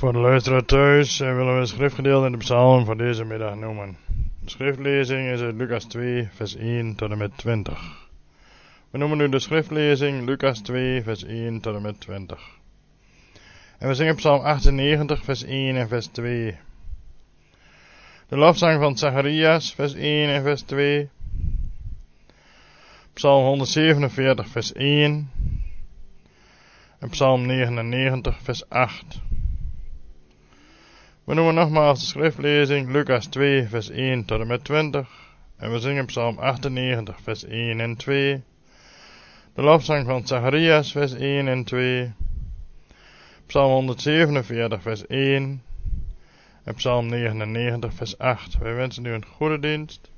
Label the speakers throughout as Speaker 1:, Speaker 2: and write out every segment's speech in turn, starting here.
Speaker 1: Voor de luisteraar thuis willen we het schriftgedeelte in de psalm voor deze middag noemen. De schriftlezing is uit Lucas 2 vers 1 tot en met 20. We noemen nu de schriftlezing Lucas 2 vers 1 tot en met 20. En we zingen psalm 98 vers 1 en vers 2. De lofzang van Zacharias vers 1 en vers 2. Psalm 147 vers 1. En psalm 99 vers 8. We noemen nogmaals de schriftlezing Lucas 2 vers 1 tot en met 20. En we zingen psalm 98 vers 1 en 2. De lofzang van Zacharias vers 1 en 2. Psalm 147 vers 1. En psalm 99 vers 8. Wij wensen u een goede dienst.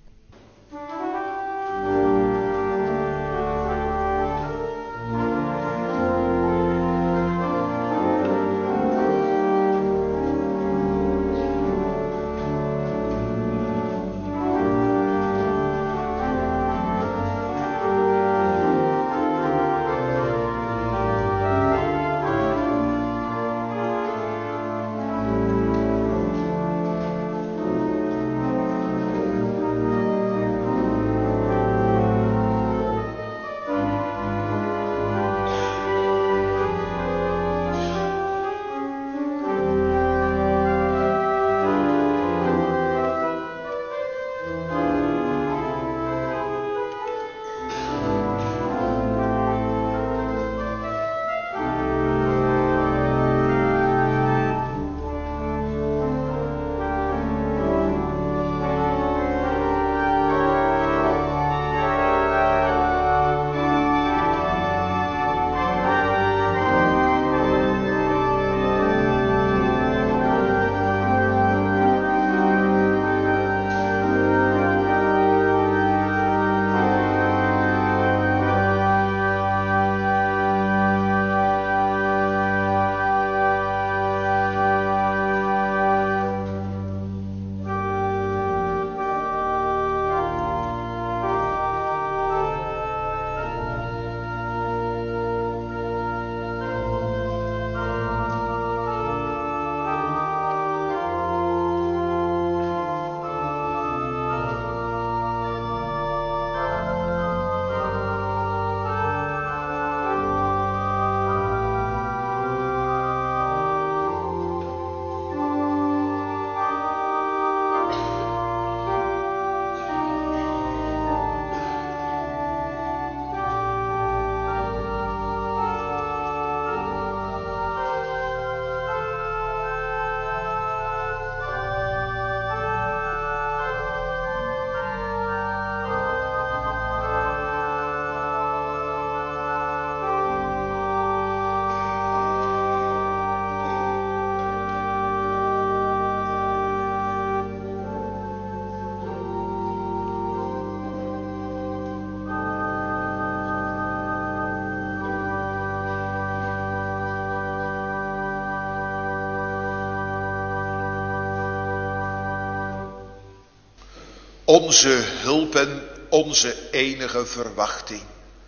Speaker 2: Onze hulp en onze enige verwachting.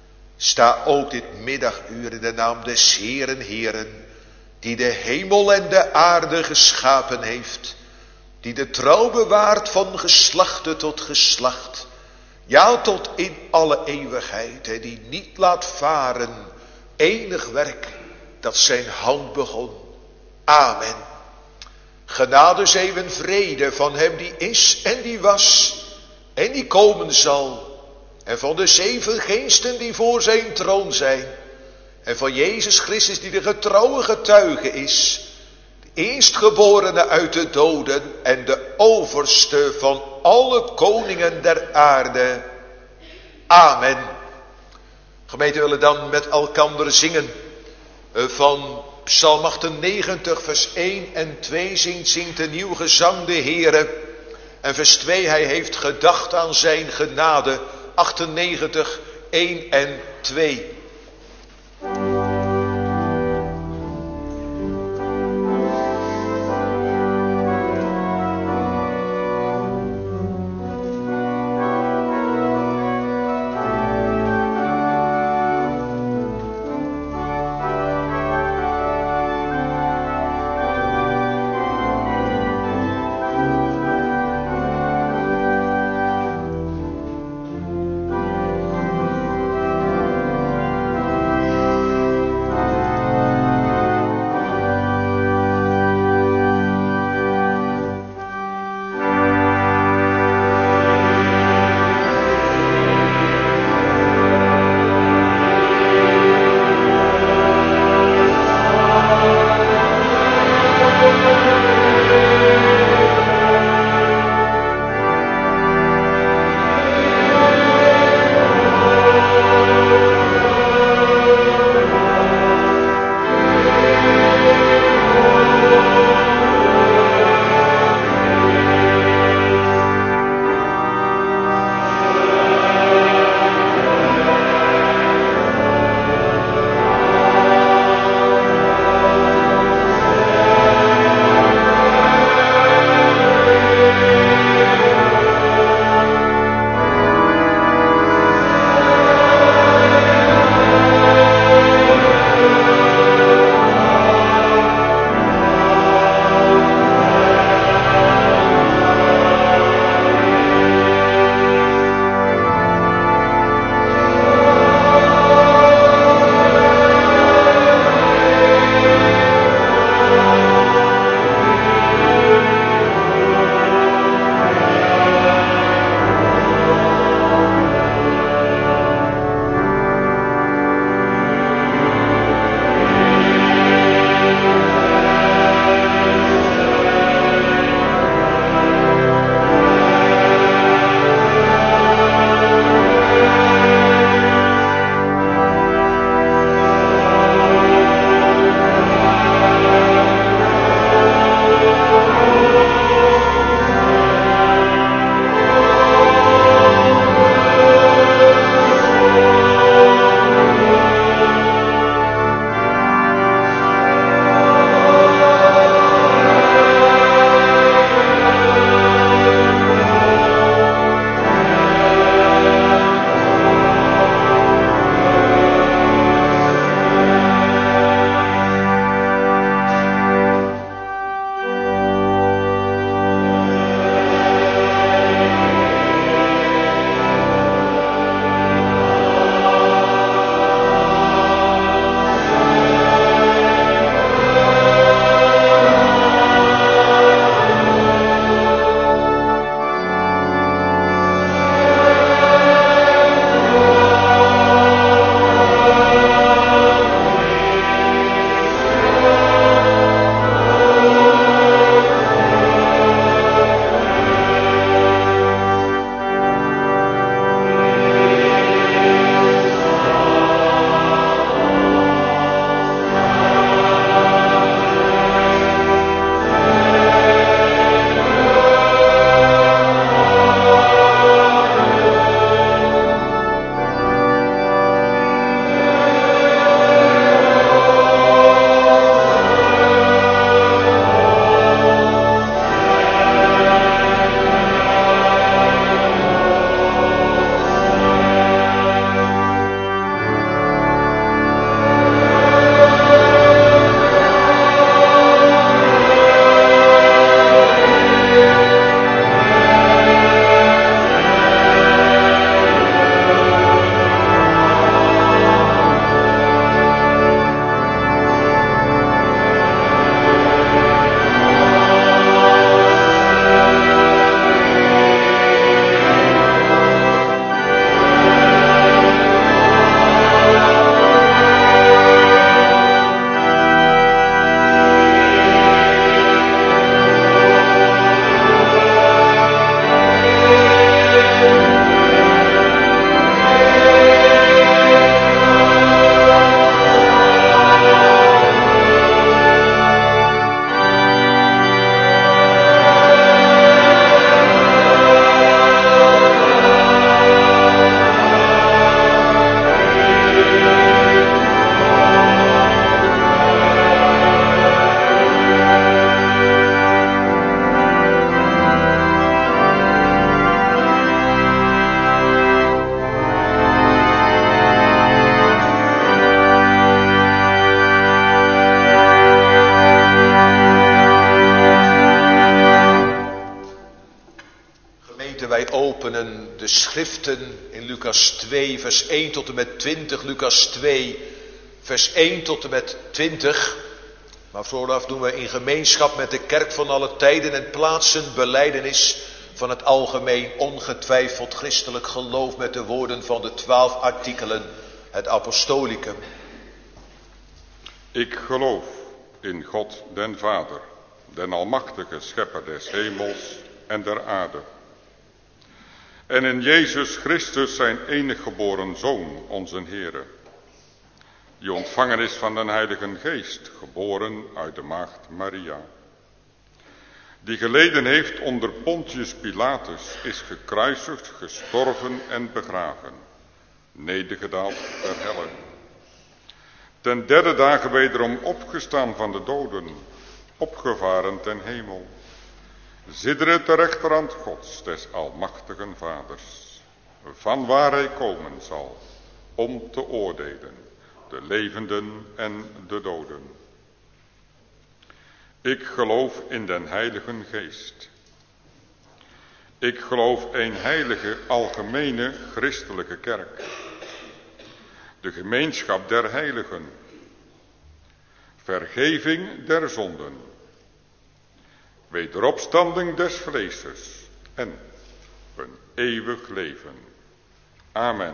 Speaker 2: Sta ook dit middaguur in de naam des Heren, die de hemel en de aarde geschapen heeft, die de trouw bewaart van geslachte tot geslacht, ja tot in alle eeuwigheid, en die niet laat varen enig werk dat zijn hand begon. Amen. Genade zij en vrede van hem die is en die was en die komen zal, en van de 7 geesten die voor zijn troon zijn, en van Jezus Christus die de getrouwe getuige is, de eerstgeborene uit de doden en de overste van alle koningen der aarde. Amen. Gemeente, willen dan met elkander zingen van Psalm 98 vers 1 en 2 zingt een nieuw gezang de Heere. En vers 2, hij heeft gedacht aan zijn genade. 98, 1 en 2. Gemeente, wij openen de schriften in Lucas 2, vers 1 tot en met 20. Lucas 2, vers 1 tot en met 20. Maar vooraf doen we in gemeenschap met de kerk van alle tijden en plaatsen belijdenis van het algemeen ongetwijfeld christelijk geloof met de woorden van de 12 artikelen, het apostolicum.
Speaker 3: Ik geloof in God den Vader, den almachtige schepper des hemels en der aarde. En in Jezus Christus zijn enige geboren Zoon, onze Heere, die ontvangen is van den Heilige Geest, geboren uit de maagd Maria. Die geleden heeft onder Pontius Pilatus, is gekruisigd, gestorven en begraven, nedergedaald ter helle. Ten derde dagen wederom opgestaan van de doden, opgevaren ten hemel. Zittende ter rechterhand Gods, des almachtigen Vaders, vanwaar hij komen zal, om te oordelen, de levenden en de doden. Ik geloof in den Heilige Geest. Ik geloof een heilige, algemene, christelijke kerk. De gemeenschap der heiligen. Vergeving der zonden. Wederopstanding des vleeses. En een eeuwig leven. Amen.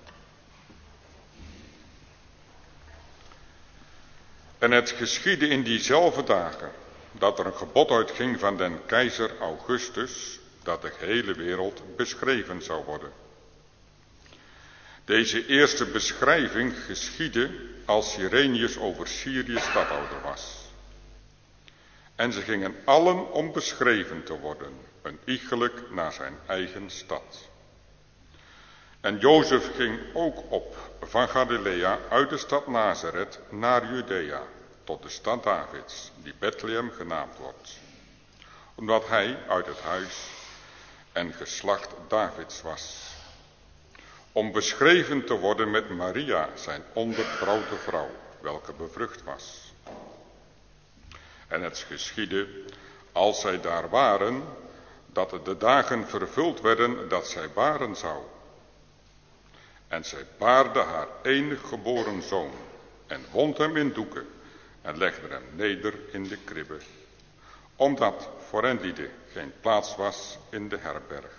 Speaker 3: En het geschiedde in diezelfde dagen, dat er een gebod uitging van den keizer Augustus, dat de gehele wereld beschreven zou worden. Deze eerste beschrijving geschiedde als Cyrenius over Syrië stadhouder was. En ze gingen allen om beschreven te worden, een iegelijk naar zijn eigen stad. En Jozef ging ook op van Galilea uit de stad Nazareth naar Judea, tot de stad Davids, die Bethlehem genaamd wordt, omdat hij uit het huis en geslacht Davids was, om beschreven te worden met Maria, zijn ondertrouwde vrouw, welke bevrucht was. En het geschiedde, als zij daar waren, dat de dagen vervuld werden dat zij baren zou. En zij baarde haar enig geboren zoon en wond hem in doeken en legde hem neder in de kribbe, omdat voor hen lieden geen plaats was in de herberg.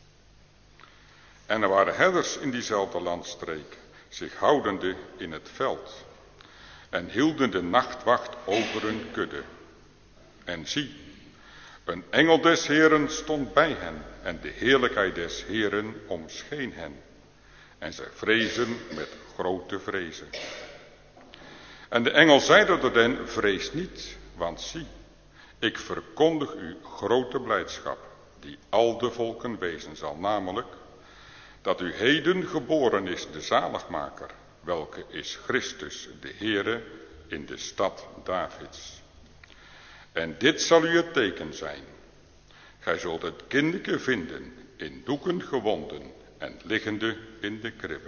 Speaker 3: En er waren herders in diezelfde landstreek, zich houdende in het veld, en hielden de nachtwacht over hun kudde. En zie, een engel des Heeren stond bij hen, en de heerlijkheid des Heeren omscheen hen. En zij vrezen met grote vrezen. En de engel zeide tot hen, vrees niet, want zie, ik verkondig u grote blijdschap, die al de volken wezen zal, namelijk, dat u heden geboren is de zaligmaker, welke is Christus de Heere in de stad Davids. En dit zal u het teken zijn. Gij zult het kindeke vinden, in doeken gewonden en liggende in de kribbe.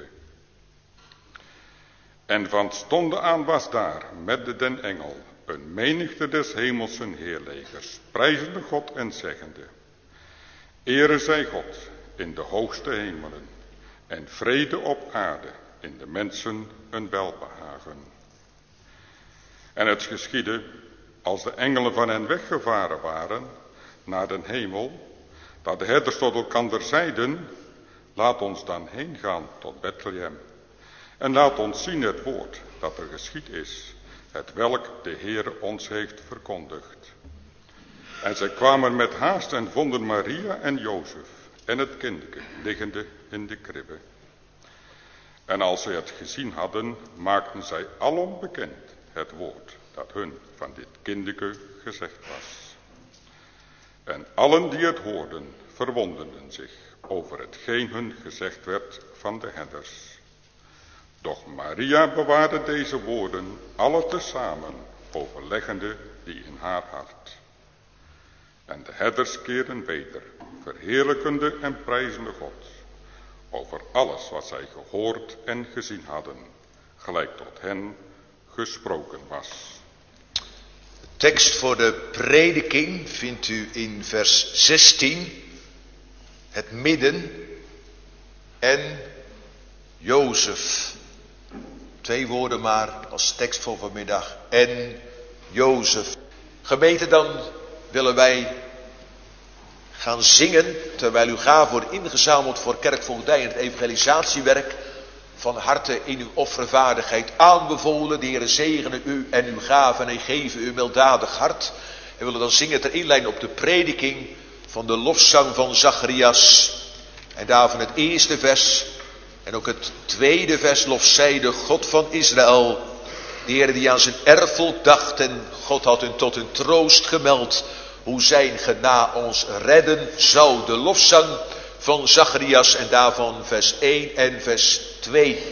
Speaker 3: En van stonden aan was daar met den engel een menigte des hemelsen heerlegers, prijzende God en zeggende, Ere zij God in de hoogste hemelen en vrede op aarde in de mensen een welbehagen. En het geschiedde, als de engelen van hen weggevaren waren naar den hemel, dat de herders tot elkander zeiden, laat ons dan heen gaan tot Bethlehem en laat ons zien het woord dat er geschied is, het welk de Heere ons heeft verkondigd. En zij kwamen met haast en vonden Maria en Jozef en het kindje liggende in de kribbe. En als zij het gezien hadden, maakten zij alom bekend het woord dat hun van dit kindje gezegd was. En allen die het hoorden, verwonderden zich over hetgeen hun gezegd werd van de herders. Doch Maria bewaarde deze woorden alle tezamen, overleggende die in haar hart. En de herders keerden weder, verheerlijkende en prijzende God, over alles wat zij gehoord en gezien hadden, gelijk tot hen gesproken was.
Speaker 2: De tekst voor de prediking vindt u in vers 16. het midden en Jozef. 2 woorden maar als tekst voor vanmiddag. En Jozef. Gemeente, dan willen wij gaan zingen, terwijl uw gaven worden ingezameld voor kerkvoogdij en het evangelisatiewerk. Van harte in uw offervaardigheid aanbevolen. De Heer zegene u en uw gaven en geven u een milddadig hart. En we willen dan zingen ter inleiding op de prediking van de lofzang van Zacharias. En daarvan het eerste vers en ook het tweede vers. Lof zij de God van Israël. De Heer die aan zijn erfvolk dacht en God had hun tot hun troost gemeld. Hoe zijn gena ons redden zou. De lofzang van Zacharias en daarvan vers 1 en vers 2.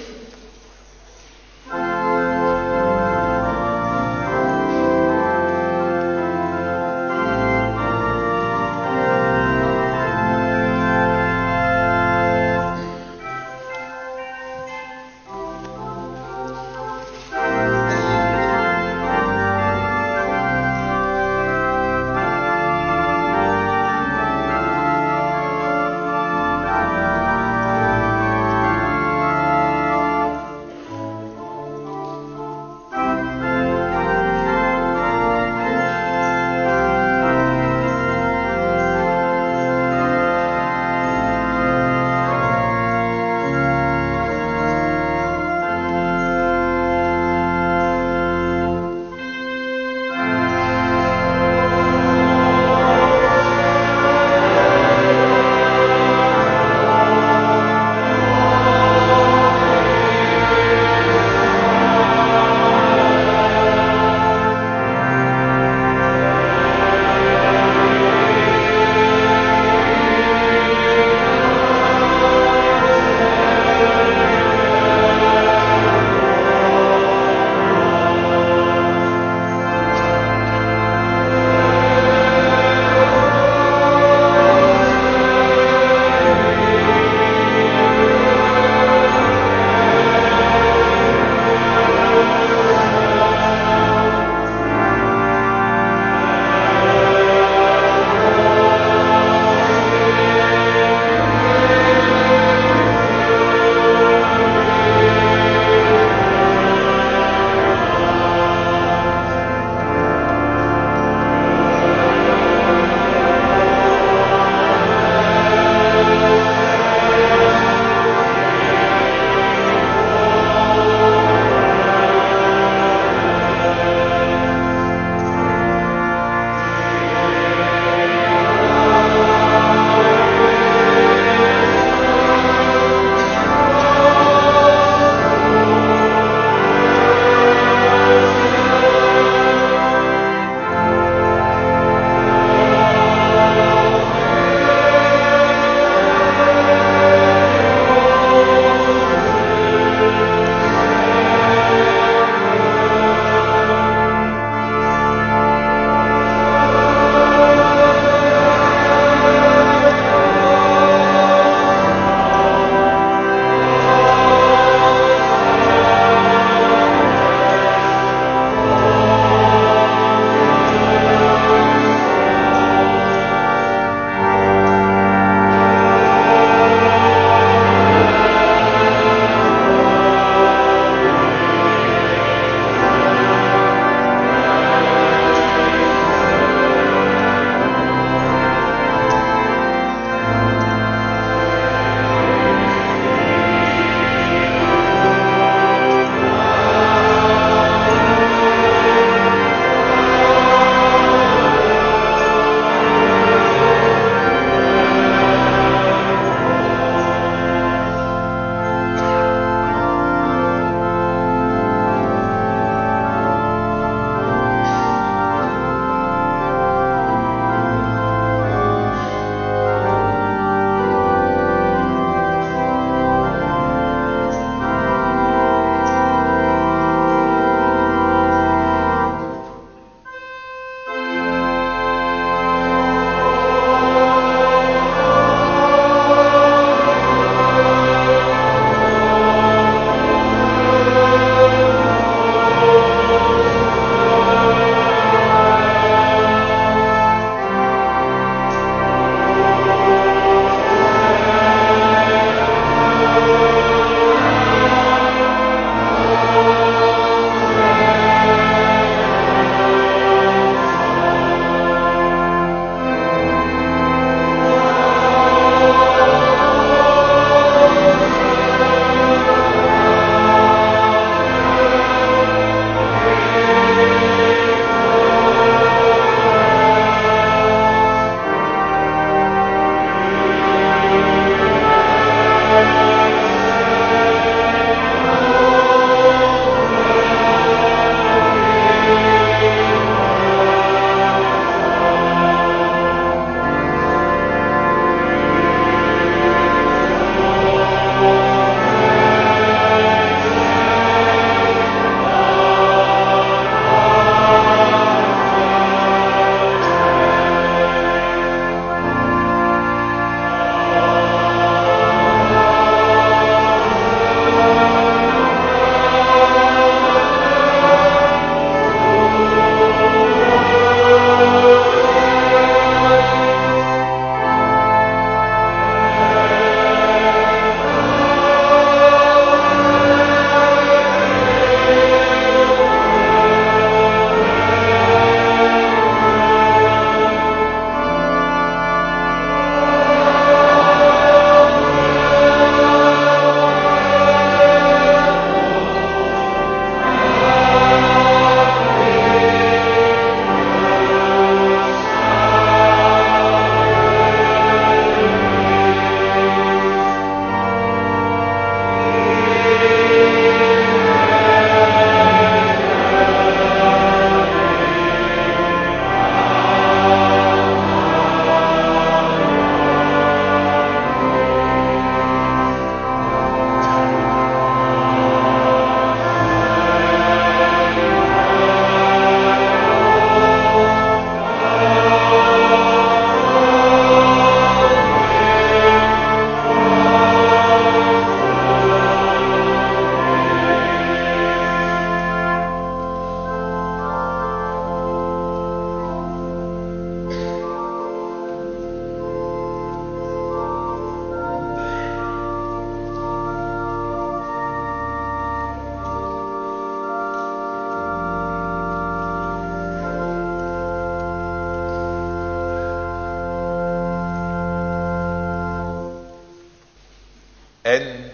Speaker 2: en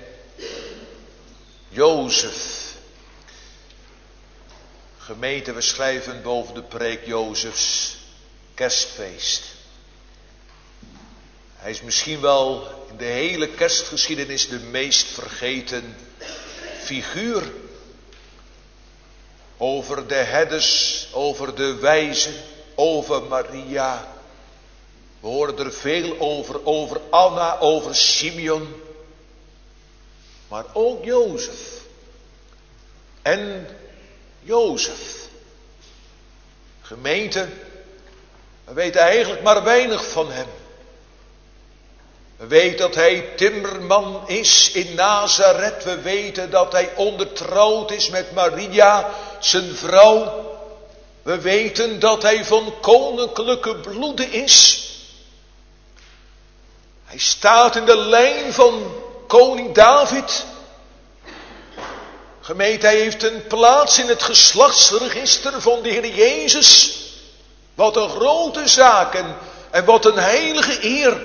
Speaker 2: Jozef. Gemeente, we schrijven boven de preek Jozefs kerstfeest. Hij is misschien wel in de hele kerstgeschiedenis de meest vergeten figuur. Over de herders, over de wijzen, over Maria. We horen er veel over Anna, over Simeon. Maar ook Jozef. En Jozef. Gemeente, we weten eigenlijk maar weinig van hem. We weten dat hij timmerman is in Nazareth. We weten dat hij ondertrouwd is met Maria, zijn vrouw. We weten dat hij van koninklijke bloede is. Hij staat in de lijn van koning David. Gemeente, hij heeft een plaats in het geslachtsregister van de Heer Jezus. Wat een grote zaak en wat een heilige eer.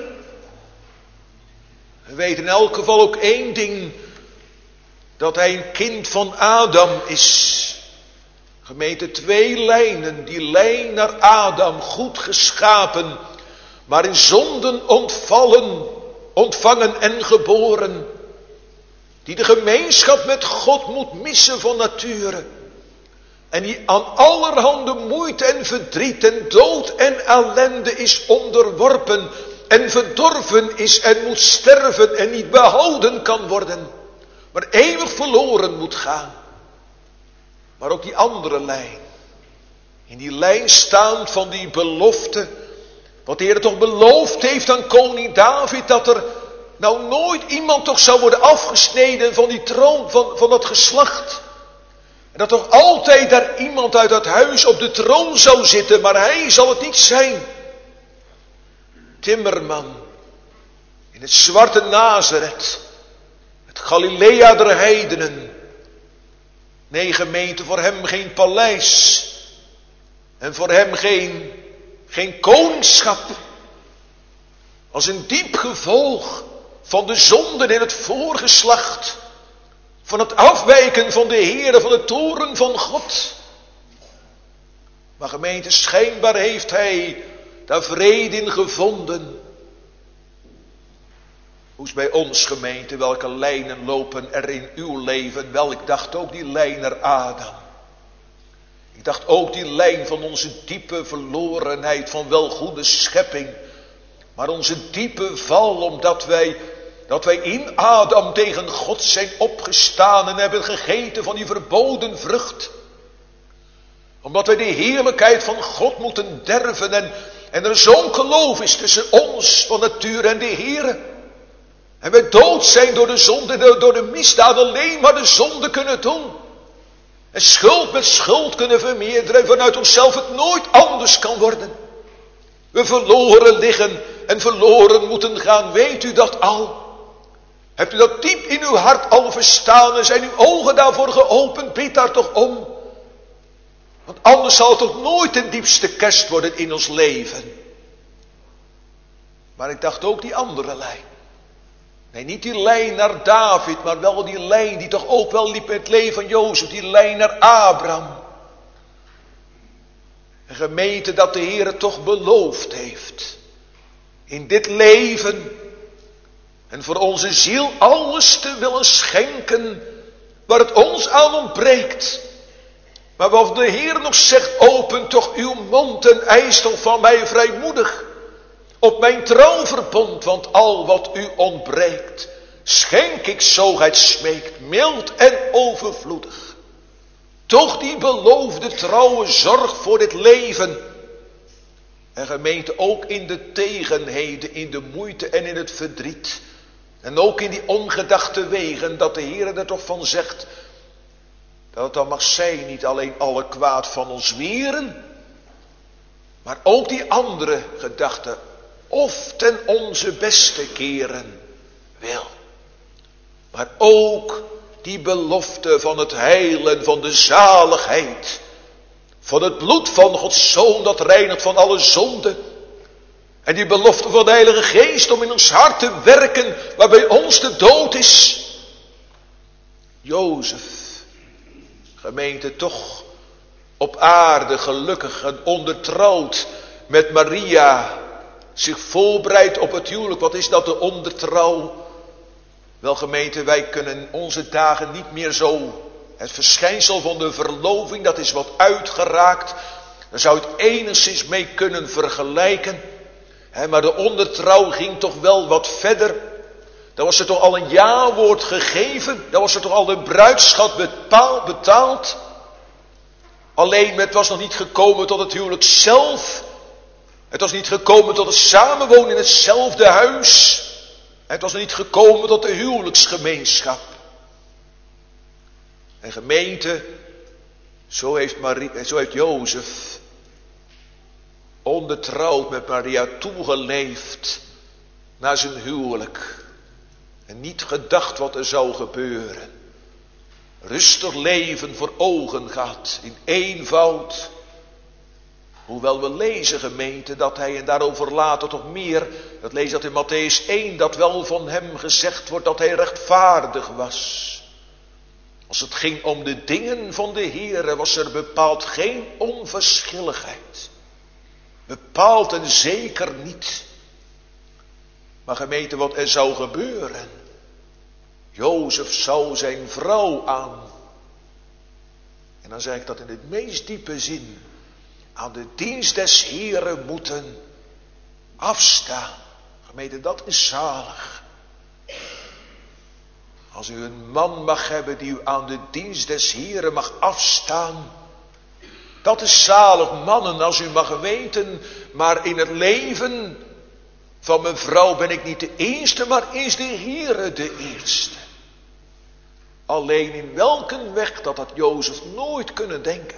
Speaker 2: We weten in elk geval ook één ding. Dat hij een kind van Adam is. Gemeente, 2 lijnen. Die lijn naar Adam, goed geschapen. Maar in zonden ontvangen en geboren. Die de gemeenschap met God moet missen van nature. En die aan allerhande moeite en verdriet en dood en ellende is onderworpen. En verdorven is en moet sterven en niet behouden kan worden. Maar eeuwig verloren moet gaan. Maar ook die andere lijn. In die lijn staan van die belofte. Wat de Heer toch beloofd heeft aan koning David. Dat er nou nooit iemand toch zou worden afgesneden van die troon, van dat geslacht. En dat toch altijd daar iemand uit dat huis op de troon zou zitten. Maar hij zal het niet zijn. Timmerman. In het zwarte Nazareth. Het Galilea der heidenen. Nee, gemeente, voor hem geen paleis. En voor hem geen koningschap. Als een diep gevolg van de zonden in het voorgeslacht. Van het afwijken van de Heere, van de toorn van God. Maar gemeente, schijnbaar heeft hij daar vrede in gevonden. Hoe is bij ons, gemeente, welke lijnen lopen er in uw leven? Wel, ik dacht ook die lijn naar Adam. Ik dacht ook die lijn van onze diepe verlorenheid, van welgoede schepping. Maar onze diepe val, omdat wij in Adam tegen God zijn opgestaan en hebben gegeten van die verboden vrucht. Omdat wij de heerlijkheid van God moeten derven en er zo'n geloof is tussen ons van natuur en de Heere. En wij dood zijn door de zonde, door de misdaad, alleen maar de zonde kunnen doen. En schuld met schuld kunnen vermeerderen en vanuit onszelf het nooit anders kan worden. We verloren liggen en verloren moeten gaan, weet u dat al? Hebt u dat diep in uw hart al verstaan en zijn uw ogen daarvoor geopend? Bid daar toch om. Want anders zal het toch nooit de diepste kerst worden in ons leven. Maar ik dacht ook die andere lijn. Nee, niet die lijn naar David, maar wel die lijn die toch ook wel liep in het leven van Jozef. Die lijn naar Abraham. Een gemeente dat de Heer het toch beloofd heeft. In dit leven. En voor onze ziel alles te willen schenken. Waar het ons aan ontbreekt. Maar wat de Heer nog zegt, open toch uw mond en eis toch van mij vrijmoedig. Op mijn trouwverbond, want al wat u ontbreekt, schenk ik zo gij smeekt, mild en overvloedig. Toch die beloofde trouwe zorg voor dit leven. En gemeente ook in de tegenheden, in de moeite en in het verdriet. En ook in die ongedachte wegen, dat de Heer er toch van zegt, dat dan mag zij niet alleen alle kwaad van ons weren, maar ook die andere gedachten, of ten onze beste keren wil. Maar ook die belofte van het heil en van de zaligheid. Van het bloed van Gods Zoon dat reinigt van alle zonde. En die belofte van de Heilige Geest om in ons hart te werken waar bij ons de dood is. Jozef, gemeente, toch op aarde gelukkig en ondertrouwd met Maria, zich voorbereidt op het huwelijk. Wat is dat, de ondertrouw? Wel, gemeente, wij kunnen onze dagen niet meer zo. Het verschijnsel van de verloving, dat is wat uitgeraakt. Daar zou het enigszins mee kunnen vergelijken. Maar de ondertrouw ging toch wel wat verder. Dan was er toch al een ja-woord gegeven. Dan was er toch al de bruidschat betaald. Alleen het was nog niet gekomen tot het huwelijk zelf. Het was niet gekomen tot het samenwonen in hetzelfde huis. Het was nog niet gekomen tot de huwelijksgemeenschap. En gemeente, zo heeft Jozef ondertrouwd met Maria toegeleefd naar zijn huwelijk. En niet gedacht wat er zou gebeuren. Rustig leven voor ogen gehad, in eenvoud. Hoewel we lezen, gemeente, dat hij, en daarover later toch meer, dat lees dat in Mattheüs 1, dat wel van hem gezegd wordt dat hij rechtvaardig was. Als het ging om de dingen van de Heere, was er bepaald geen onverschilligheid. Bepaald en zeker niet. Maar gemeente, wat er zou gebeuren. Jozef zou zijn vrouw aan. En dan zeg ik dat in het meest diepe zin. Aan de dienst des Heeren moeten afstaan. Gemeente, dat is zalig. Als u een man mag hebben die u aan de dienst des Heeren mag afstaan. Dat is zalig, mannen, als u mag weten. Maar in het leven van mijn vrouw ben ik niet de eerste, maar is de Heere de eerste. Alleen in welke weg dat had Jozef nooit kunnen denken.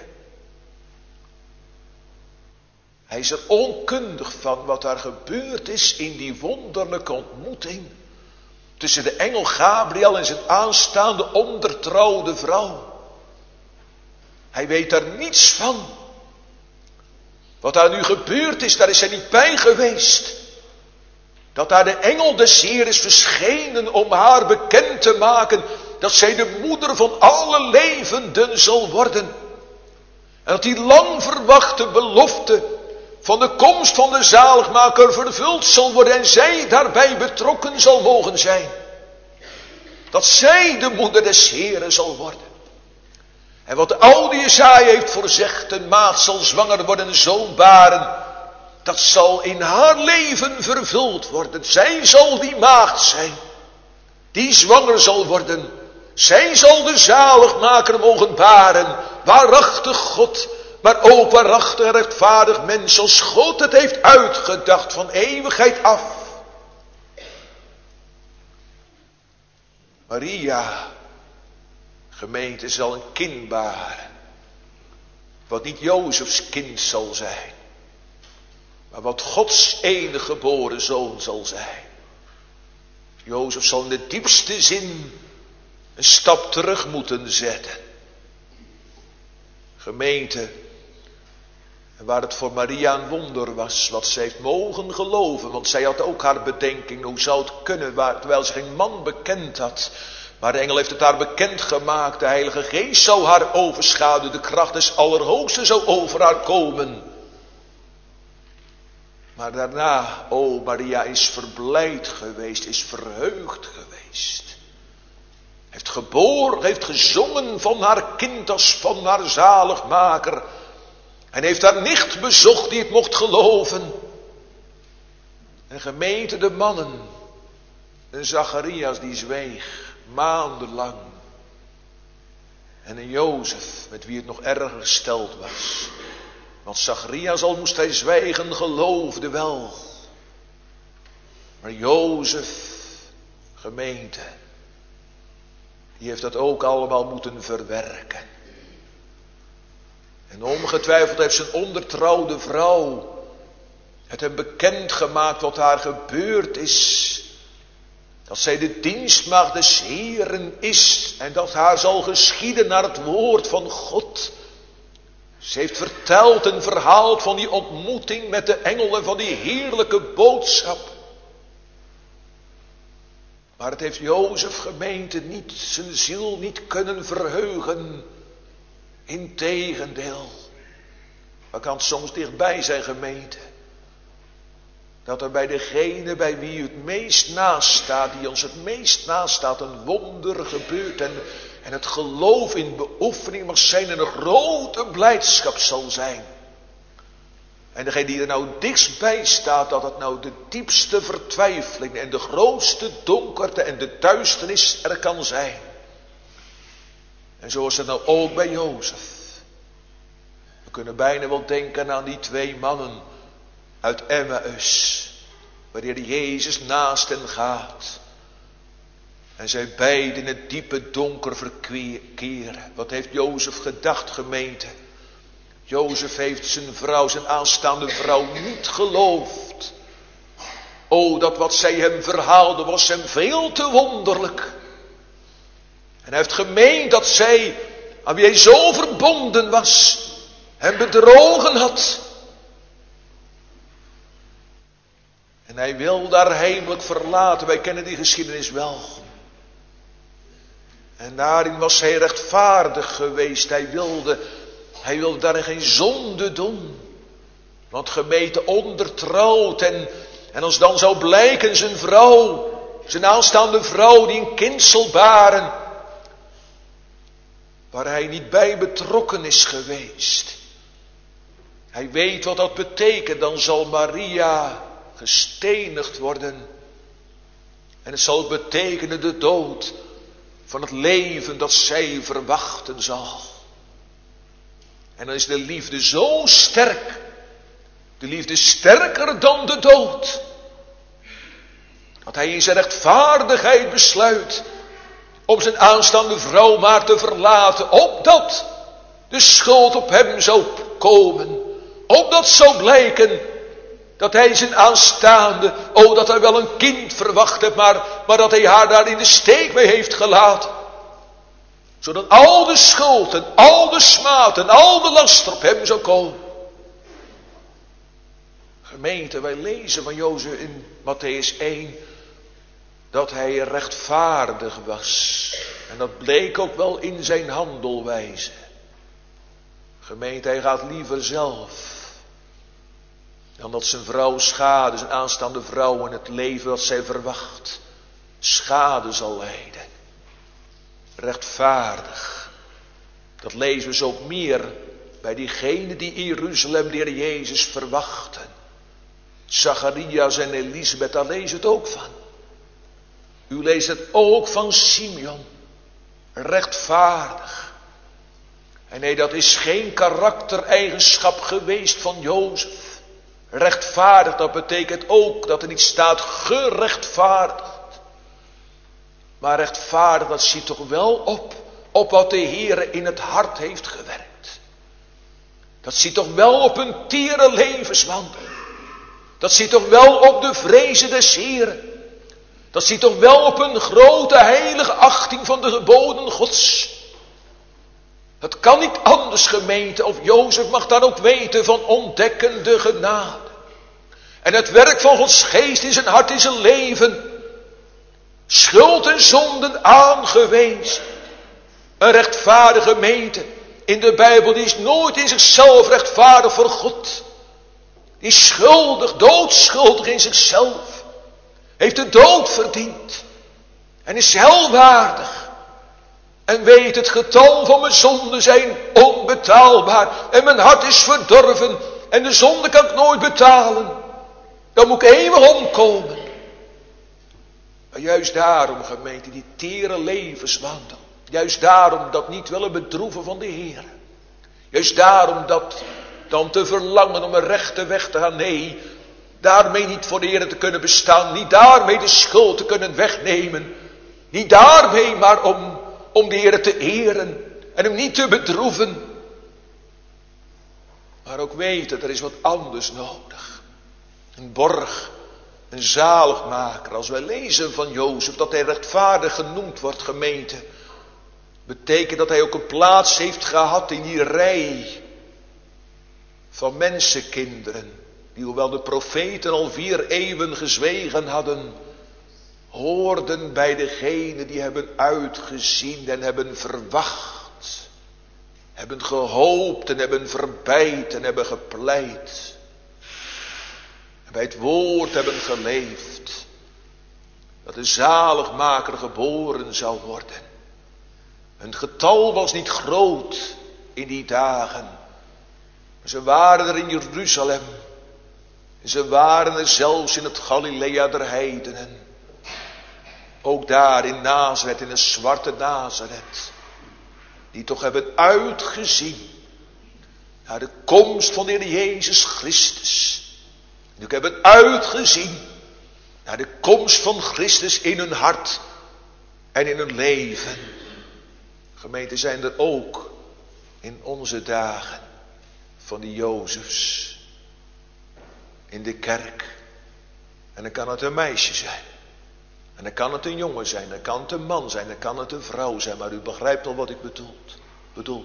Speaker 2: Hij is er onkundig van wat daar gebeurd is in die wonderlijke ontmoeting. Tussen de engel Gabriel en zijn aanstaande ondertrouwde vrouw. Hij weet daar niets van. Wat daar nu gebeurd is, daar is hij niet bij geweest. Dat daar de engel des Heer is verschenen om haar bekend te maken. Dat zij de moeder van alle levenden zal worden. En dat die lang verwachte belofte van de komst van de zaligmaker vervuld zal worden. En zij daarbij betrokken zal mogen zijn. Dat zij de moeder des Heeren zal worden. En wat de oude Jesaja heeft voorzegd, een maagd zal zwanger worden, een zoon baren. Dat zal in haar leven vervuld worden. Zij zal die maagd zijn, die zwanger zal worden. Zij zal de zaligmaker mogen baren. Waarachtig God, maar ook waarachtig en rechtvaardig mens, als God het heeft uitgedacht van eeuwigheid af. Maria, gemeente, zal een kind baren. Wat niet Jozefs kind zal zijn. Maar wat Gods enige geboren zoon zal zijn. Jozef zal in de diepste zin een stap terug moeten zetten. Gemeente. En waar het voor Maria een wonder was, wat zij heeft mogen geloven. Want zij had ook haar bedenking, hoe zou het kunnen, terwijl ze geen man bekend had. Maar de engel heeft het haar bekend gemaakt. De Heilige Geest zou haar overschaduwen. De kracht des Allerhoogsten zou over haar komen. Maar daarna, Maria is verblijd geweest, is verheugd geweest. Heeft gezongen van haar kind als van haar zaligmaker. En heeft haar nicht bezocht die het mocht geloven. En gemeente, de mannen. En Zacharias die zweeg maandenlang. En een Jozef met wie het nog erger gesteld was. Want Zacharias, al moest hij zwijgen, geloofde wel. Maar Jozef, gemeente, die heeft dat ook allemaal moeten verwerken. En ongetwijfeld heeft zijn ondertrouwde vrouw het hem bekendgemaakt wat haar gebeurd is. Dat zij de dienstmaagd des Heeren is en dat haar zal geschieden naar het woord van God. Ze heeft verteld en verhaald van die ontmoeting met de engel en van die heerlijke boodschap. Maar het heeft Jozef, gemeente, niet zijn ziel niet kunnen verheugen. Integendeel. Maar kan het soms dichtbij zijn, gemeente. Dat er bij degene bij wie u het meest naast staat, die ons het meest naast staat, een wonder gebeurt. En het geloof in beoefening mag zijn en een grote blijdschap zal zijn. En degene die er nou dichtstbij staat, dat het nou de diepste vertwijfeling en de grootste donkerte en de duisternis er kan zijn. En zo is het nou ook bij Jozef. We kunnen bijna wel denken aan die 2 mannen uit Emmaus, waar de Heer Jezus naast hen gaat. En zij beiden in het diepe donker verkeren. Wat heeft Jozef gedacht, gemeente? Jozef heeft zijn vrouw, zijn aanstaande vrouw, niet geloofd. O, dat wat zij hem verhaalde was hem veel te wonderlijk. En hij heeft gemeend dat zij, aan wie hij zo verbonden was, hem bedrogen had. En hij wil daar heimelijk verlaten. Wij kennen die geschiedenis wel. En daarin was hij rechtvaardig geweest. Hij wilde daarin geen zonde doen. Want gemeente ondertrouwd. En als dan zou blijken zijn vrouw, zijn aanstaande vrouw, die een kind zal baren, waar hij niet bij betrokken is geweest. Hij weet wat dat betekent. Dan zal Maria gestenigd worden. En het zal betekenen de dood van het leven dat zij verwachten zal. En dan is de liefde zo sterk. De liefde sterker dan de dood. Dat hij in zijn rechtvaardigheid besluit om zijn aanstaande vrouw maar te verlaten. Opdat de schuld op hem zou komen. Opdat zou blijken dat hij zijn aanstaande, dat hij wel een kind verwacht heeft, maar dat hij haar daar in de steek mee heeft gelaten. Zodat al de schuld en al de smaad en al de laster op hem zou komen. Gemeente, wij lezen van Jozef in Mattheüs 1 dat hij rechtvaardig was. En dat bleek ook wel in zijn handelwijze. Gemeente, hij gaat liever zelf dan dat zijn vrouw schade, zijn aanstaande vrouw en het leven dat zij verwacht, schade zal lijden. Rechtvaardig. Dat lezen we zo ook meer bij diegenen die in Jeruzalem de Heer Jezus verwachten. Zacharias en Elisabeth, daar leest het ook van. U leest het ook van Simeon. Rechtvaardig. En nee, dat is geen karaktereigenschap geweest van Jozef. Rechtvaardig, dat betekent ook dat er niet staat gerechtvaardigd. Maar rechtvaardig, dat ziet toch wel op wat de Heer in het hart heeft gewerkt. Dat ziet toch wel op een tere levenswandel. Dat ziet toch wel op de vrezen des Heeren. Dat ziet toch wel op een grote heilige achting van de geboden Gods. Het kan niet anders, gemeente, of Jozef mag dan ook weten van ontdekkende genade. En het werk van Gods geest in zijn hart, in zijn leven. Schuld en zonden aangewezen. Een rechtvaardige gemeente in de Bijbel, die is nooit in zichzelf rechtvaardig voor God. Die is schuldig, doodschuldig in zichzelf. Heeft de dood verdiend. En is helwaardig. En weet, het getal van mijn zonden zijn onbetaalbaar. En mijn hart is verdorven. En de zonde kan ik nooit betalen. Dan moet ik eeuwig omkomen. Maar juist daarom, gemeente, die tere levenswandel. Juist daarom dat niet willen bedroeven van de Heer. Juist daarom dat dan te verlangen om een rechte weg te gaan. Nee, daarmee niet voor de Heer te kunnen bestaan. Niet daarmee de schuld te kunnen wegnemen. Niet daarmee, maar om de Heer te eren. En hem niet te bedroeven. Maar ook weten, er is wat anders nodig. Een borg, een zaligmaker. Als wij lezen van Jozef dat hij rechtvaardig genoemd wordt, gemeente. Betekent dat hij ook een plaats heeft gehad in die rij van mensenkinderen, die hoewel de profeten al 4 eeuwen gezwegen hadden, hoorden bij degenen die hebben uitgezien en hebben verwacht, hebben gehoopt en hebben verbeijd en hebben gepleit. En bij het woord hebben geleefd, dat de zaligmaker geboren zou worden. Hun getal was niet groot in die dagen. Maar ze waren er in Jeruzalem. En ze waren er zelfs in het Galilea der heidenen. Ook daar in Nazareth, in het zwarte Nazareth. Die toch hebben uitgezien naar de komst van de Heer Jezus Christus. Die ook hebben uitgezien naar de komst van Christus in hun hart en in hun leven. Gemeente, zijn er ook in onze dagen van die Jozefs in de kerk. En dan kan het een meisje zijn. En dan kan het een jongen zijn. Dan kan het een man zijn. Dan kan het een vrouw zijn. Maar u begrijpt al wat ik bedoel.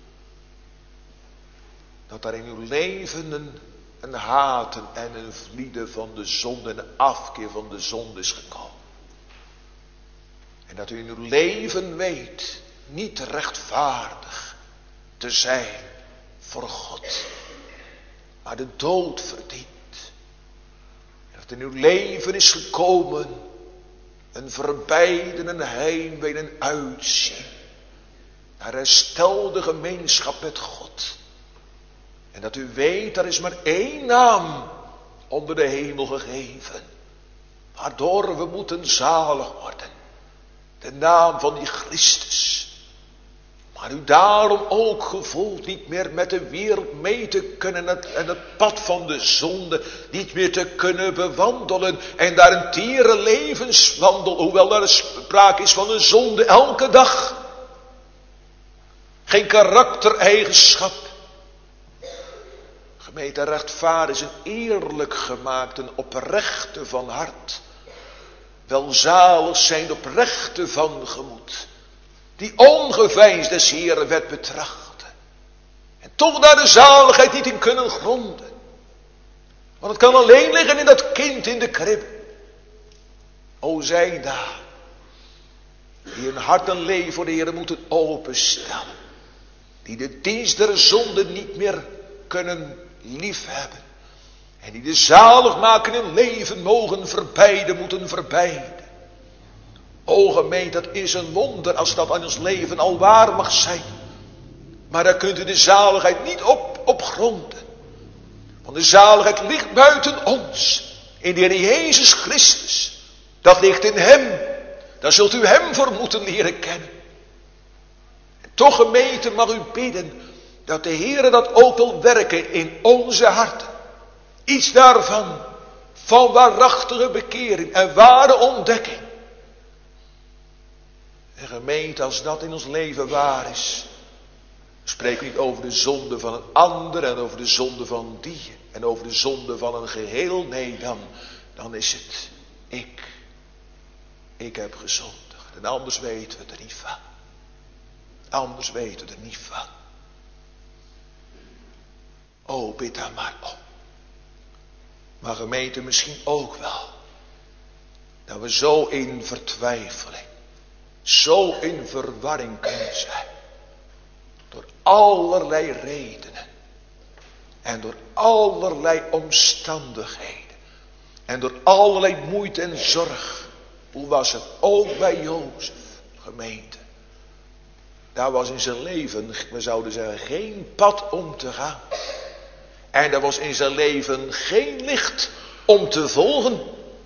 Speaker 2: Dat daar in uw leven een haten en een vlieden van de zonde en een afkeer van de zonde is gekomen. En dat u in uw leven weet niet rechtvaardig te zijn voor God, maar de dood verdient. En dat in uw leven is gekomen een verbijden, een heimwee, een uitzien naar herstelde gemeenschap met God. En dat u weet, er is maar 1 naam onder de hemel gegeven, waardoor we moeten zalig worden. De naam van die Christus. Maar u daarom ook gevoelt niet meer met de wereld mee te kunnen en het pad van de zonde niet meer te kunnen bewandelen. En daar een tere levenswandel, hoewel daar sprake is van een zonde elke dag. Geen karaktereigenschap. Gemeente, rechtvaardig is een eerlijk gemaakt, een oprechte van hart. Welzalig zijn oprechte van gemoed. Die ongeveinsd des Heeren werd betrachten. En toch daar de zaligheid niet in kunnen gronden. Want het kan alleen liggen in dat kind in de kribbe. O zij daar, die hun hart en leven voor de Heer moeten openstellen. Die de dienst der zonde niet meer kunnen liefhebben. En die de zaligmaker in leven mogen verbijden, moeten verbijden. O gemeente, dat is een wonder als dat aan ons leven al waar mag zijn. Maar daar kunt u de zaligheid niet op gronden. Want de zaligheid ligt buiten ons. In de Heer Jezus Christus. Dat ligt in Hem. Daar zult u Hem voor moeten leren kennen. En toch gemeente mag u bidden dat de Heer dat ook wil werken in onze harten. Iets daarvan, van waarachtige bekering en ware ontdekking. En gemeente, als dat in ons leven waar is, spreek niet over de zonde van een ander en over de zonde van die en over de zonde van een geheel. Nee, dan is het ik heb gezondigd. En anders weten we er niet van. Anders weten we er niet van. O, bid daar maar om. Maar gemeente, misschien ook wel. Dat we zo in vertwijfeling, zo in verwarring kunnen zijn. Door allerlei redenen. En door allerlei omstandigheden. En door allerlei moeite en zorg. Hoe was het ook bij Jozef, gemeente. Daar was in zijn leven, we zouden zeggen, geen pad om te gaan. En er was in zijn leven geen licht om te volgen.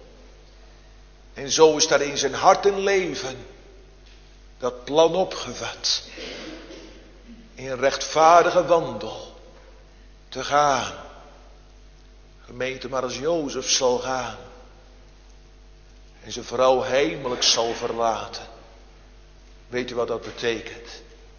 Speaker 2: En zo is daar in zijn hart en leven dat plan opgevat. In rechtvaardige wandel te gaan. Gemeente, maar als Jozef zal gaan. En zijn vrouw heimelijk zal verlaten. Weet u wat dat betekent?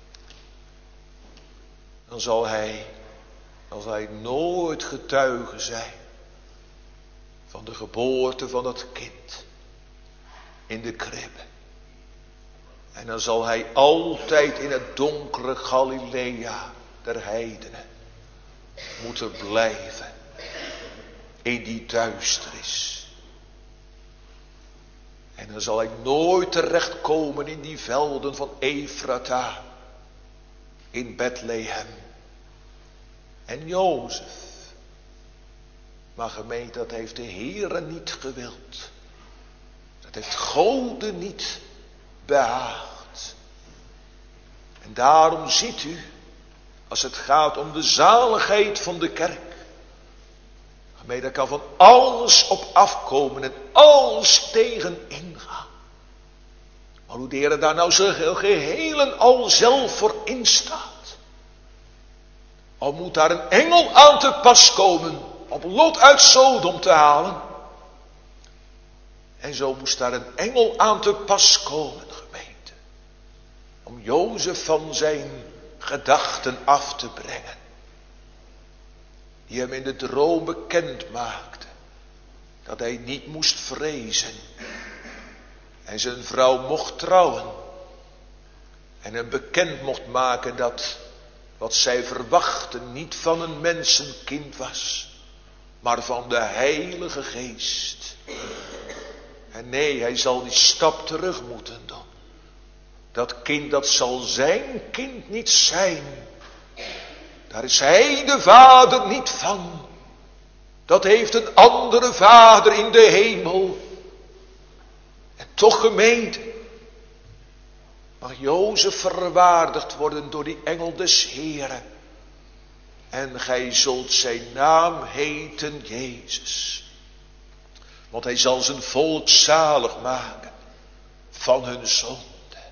Speaker 2: Dan zal hij nooit getuige zijn van de geboorte van dat kind in de kribbe. En dan zal hij altijd in het donkere Galilea der heidenen moeten blijven in die duisternis. En dan zal hij nooit terechtkomen in die velden van Efrata, in Bethlehem. En Jozef. Maar gemeente, dat heeft de Heere niet gewild. Dat heeft Gode niet behaagd. En daarom ziet u, als het gaat om de zaligheid van de kerk, gemeente, daar kan van alles op afkomen en alles tegen ingaan. Maar hoe de Heere daar nou zijn geheel en al zelf voor instaat. Al moet daar een engel aan te pas komen om Lot uit Sodom te halen. En zo moest daar een engel aan te pas komen, gemeente. Om Jozef van zijn gedachten af te brengen. Die hem in de droom bekend maakte. Dat hij niet moest vrezen. En zijn vrouw mocht trouwen. En hem bekend mocht maken dat wat zij verwachten niet van een mensenkind was. Maar van de Heilige Geest. En nee, hij zal die stap terug moeten doen. Dat kind, dat zal zijn kind niet zijn. Daar is hij de vader niet van. Dat heeft een andere vader in de hemel. En toch, gemeente, mag Jozef verwaardigd worden door die engel des Heeren. En gij zult zijn naam heten Jezus. Want hij zal zijn volk zalig maken van hun zonde.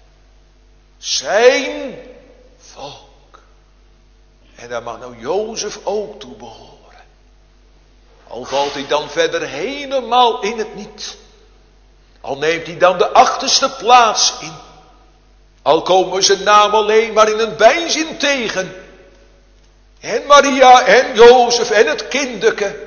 Speaker 2: Zijn volk. En daar mag nou Jozef ook toe behoren. Al valt hij dan verder helemaal in het niet. Al neemt hij dan de achterste plaats in. Al komen we zijn naam alleen maar in een bijzin tegen. En Maria en Jozef en het kinderke.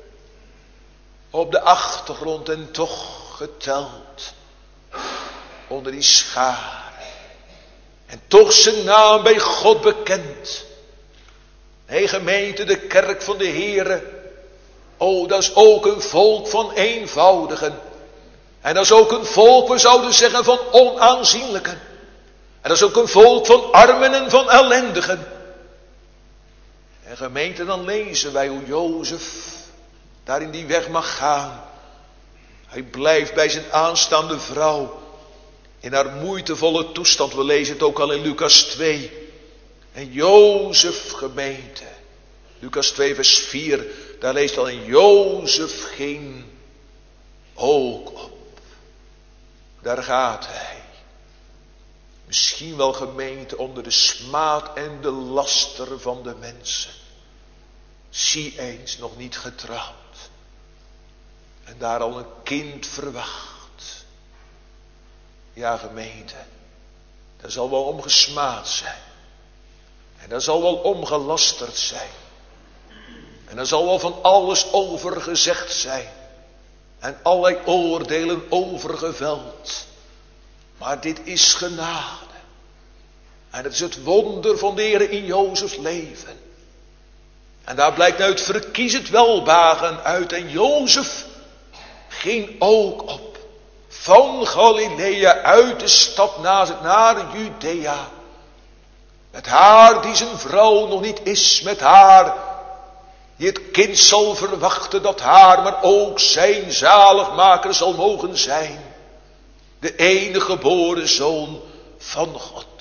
Speaker 2: Op de achtergrond en toch geteld. Onder die scharen. En toch zijn naam bij God bekend. Nee, gemeente, de kerk van de Heere. Oh, dat is ook een volk van eenvoudigen. En dat is ook een volk, we zouden zeggen, van onaanzienlijken. En dat is ook een volk van armen en van ellendigen. En gemeente, dan lezen wij hoe Jozef daar in die weg mag gaan. Hij blijft bij zijn aanstaande vrouw. In haar moeitevolle toestand. We lezen het ook al in Lucas 2. En Jozef, gemeente. Lucas 2 vers 4. Daar leest al, en Jozef ging ook op. Daar gaat hij. Misschien wel, gemeente, onder de smaad en de laster van de mensen. Zie eens, nog niet getrouwd. En daar al een kind verwacht. Ja, gemeente. Daar zal wel om gesmaad zijn. En daar zal wel om gelasterd zijn. En daar zal wel van alles over gezegd zijn. En allerlei oordelen over geveld. Maar dit is genade. En het is het wonder van de Heer in Jozefs leven. En daar blijkt uit verkiezend welbagen uit. En Jozef ging ook op. Van Galilea uit de stad Nazareth naar Judea. Met haar die zijn vrouw nog niet is. Met haar die het kind zal verwachten, dat haar maar ook zijn zaligmaker zal mogen zijn. De enige geboren zoon van God.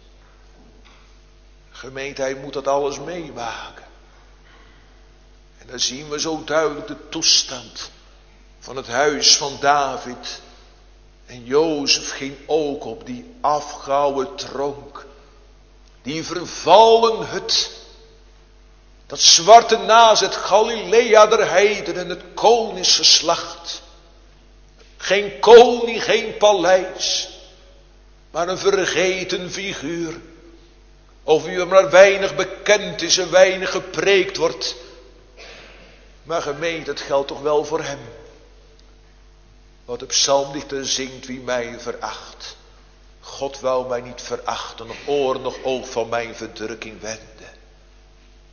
Speaker 2: Gemeente, hij moet dat alles meemaken. En dan zien we zo duidelijk de toestand van het huis van David. En Jozef ging ook op die afgehouwen tronk. Die vervallen hut. Dat zwarte Nazareth, Galilea der heidenen, het koningsgeslacht. Geen koning, geen paleis. Maar een vergeten figuur. Over wie er maar weinig bekend is en weinig gepreekt wordt. Maar gemeente, het geldt toch wel voor hem. Wat de psalmdichter zingt, wie mij veracht. God wou mij niet verachten, nog oor, nog oog van mijn verdrukking wenden.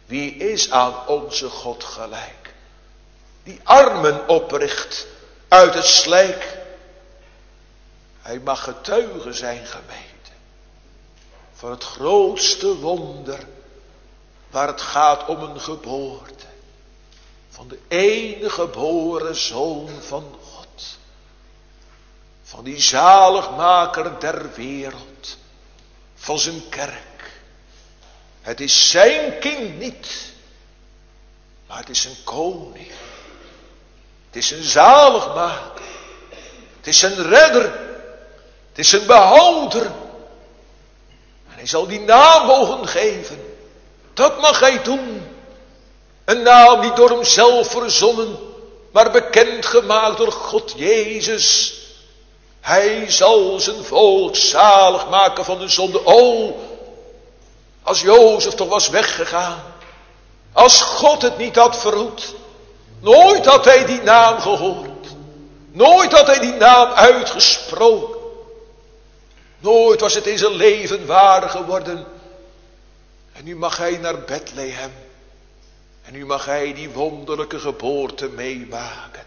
Speaker 2: Wie is aan onze God gelijk? Die armen opricht uit het slijk. Hij mag getuige zijn, gemeente, van het grootste wonder waar het gaat om een geboorte. Van de enige geboren Zoon van God. Van die zaligmaker der wereld. Van zijn kerk. Het is zijn kind niet. Maar het is een koning. Het is een zaligmaker. Het is een redder. Het is een behouder. En hij zal die naam mogen geven. Dat mag hij doen. Een naam niet door hemzelf verzonnen, maar bekendgemaakt door God Jezus. Hij zal zijn volk zalig maken van de zonde. O, als Jozef toch was weggegaan. Als God het niet had verhoed. Nooit had hij die naam gehoord. Nooit had hij die naam uitgesproken. Nooit was het in zijn leven waar geworden. En nu mag hij naar Bethlehem. En nu mag hij die wonderlijke geboorte meemaken.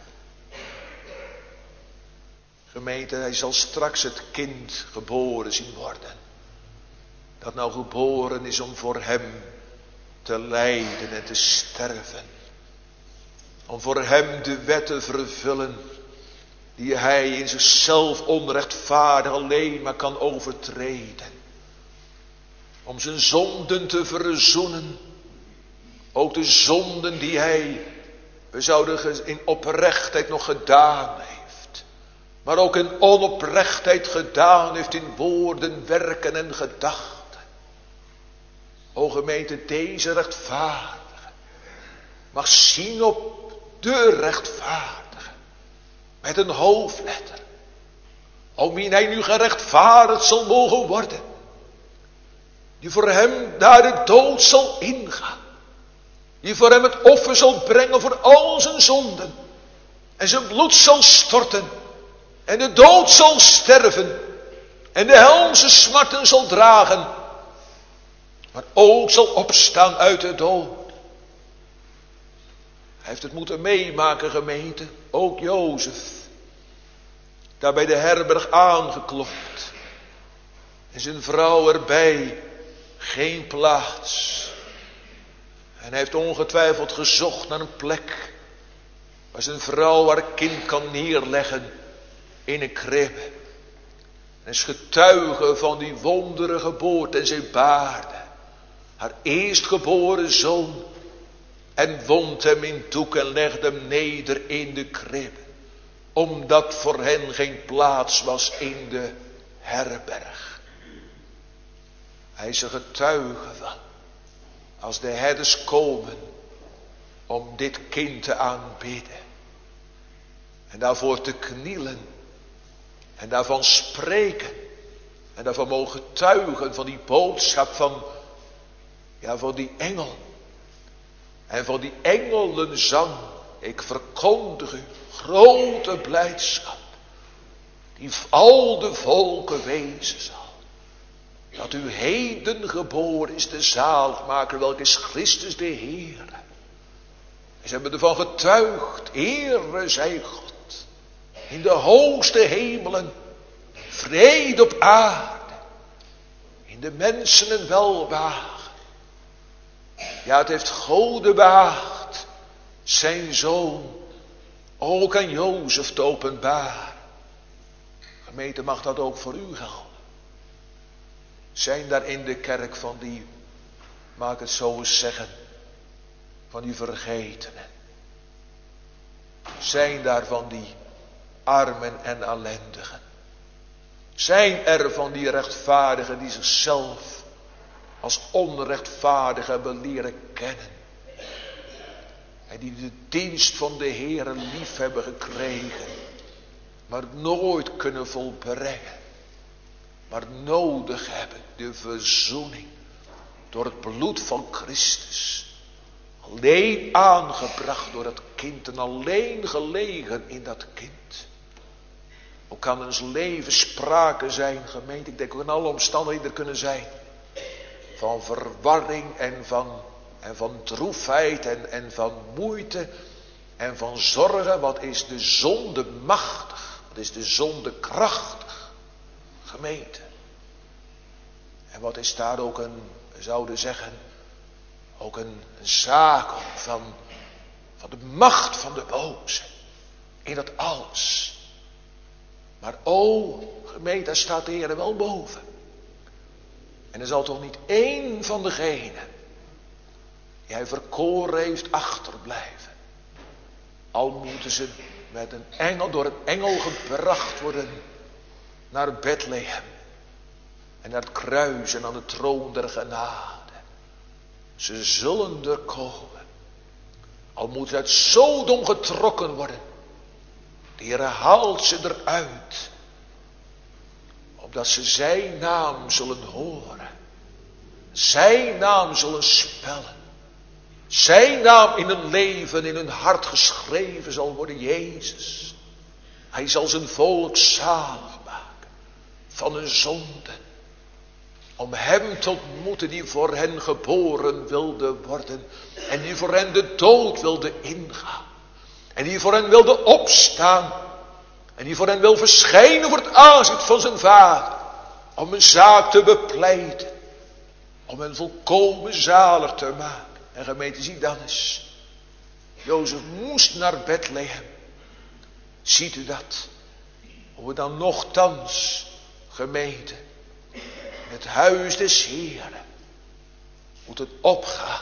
Speaker 2: Gemeente, hij zal straks het kind geboren zien worden. Dat nou geboren is om voor hem te lijden en te sterven. Om voor hem de wet te vervullen die hij in zichzelf onrechtvaardig alleen maar kan overtreden. Om zijn zonden te verzoenen. Ook de zonden die hij, we zouden in oprechtheid nog gedaan heeft. Maar ook in onoprechtheid gedaan heeft in woorden, werken en gedachten. O gemeente, deze rechtvaardige mag zien op de rechtvaardige. Met een hoofdletter. Om wie hij nu gerechtvaardigd zal mogen worden. Die voor hem naar de dood zal ingaan. Die voor hem het offer zal brengen voor al zijn zonden. En zijn bloed zal storten. En de dood zal sterven. En de helse smarten zal dragen. Maar ook zal opstaan uit de dood. Hij heeft het moeten meemaken, gemeente. Ook Jozef. Daar bij de herberg aangeklopt. En zijn vrouw erbij. Geen plaats. En hij heeft ongetwijfeld gezocht naar een plek. Waar zijn vrouw haar kind kan neerleggen. In een kribbe. En is getuige van die wondere geboorte. En zij baarde. Haar eerstgeboren zoon. En wond hem in doek en legde hem neder in de kribbe. Omdat voor hen geen plaats was in de herberg. Hij is er getuige van. Als de herders komen om dit kind te aanbidden. En daarvoor te knielen. En daarvan spreken. En daarvan mogen getuigen van die boodschap van die engel. En van die engelenzang. Ik verkondig u grote blijdschap. Die al de volken wezen zal. Dat u heden geboren is de zaligmaker, welke is Christus de Heer. En ze hebben ervan getuigd, Heere zij God. In de hoogste hemelen, vrede op aarde. In de mensen een welbehagen. Ja, het heeft Gode behaagd, zijn zoon, ook aan Jozef te openbaren. Gemeente, mag dat ook voor u gelden. Zijn daar in de kerk van die, mag ik het zo eens zeggen, van die vergetenen. Zijn daar van die armen en ellendigen. Zijn er van die rechtvaardigen die zichzelf als onrechtvaardig hebben leren kennen. En die de dienst van de Heere lief hebben gekregen. Maar nooit kunnen volbrengen. Maar nodig hebben de verzoening door het bloed van Christus. Alleen aangebracht door het kind en alleen gelegen in dat kind. Ook kan in ons leven sprake zijn, gemeente, ik denk ook in alle omstandigheden er kunnen zijn. Van verwarring en van en van droefheid en van moeite en van zorgen. Wat is de zonde machtig? Wat is de zonde krachtig? Gemeente. En wat is daar ook we zouden zeggen, ook een zaak van de macht van de boze. In dat alles. Maar gemeente, daar staat de Heer wel boven. En er zal toch niet één van degenen die hij verkoren heeft achterblijven. Al moeten ze met een engel, door een engel gebracht worden naar Bethlehem. En naar het kruis en aan de troon der genade. Ze zullen er komen. Al moeten ze uit Sodom getrokken worden. De Heer haalt ze eruit. Opdat ze zijn naam zullen horen. Zijn naam zullen spellen. Zijn naam in hun leven, in hun hart geschreven zal worden. Jezus. Hij zal zijn volk zalig maken. Van hun zonden. Om hem te ontmoeten die voor hen geboren wilde worden. En die voor hen de dood wilde ingaan. En die voor hen wilde opstaan. En die voor hen wil verschijnen voor het aangezicht van zijn vader. Om een zaak te bepleiten. Om hen volkomen zalig te maken. En gemeente, zie dan eens. Jozef moest naar Bethlehem. Ziet u dat? Hoe we dan nochtans, gemeente, het huis des Heeren moeten opgaan.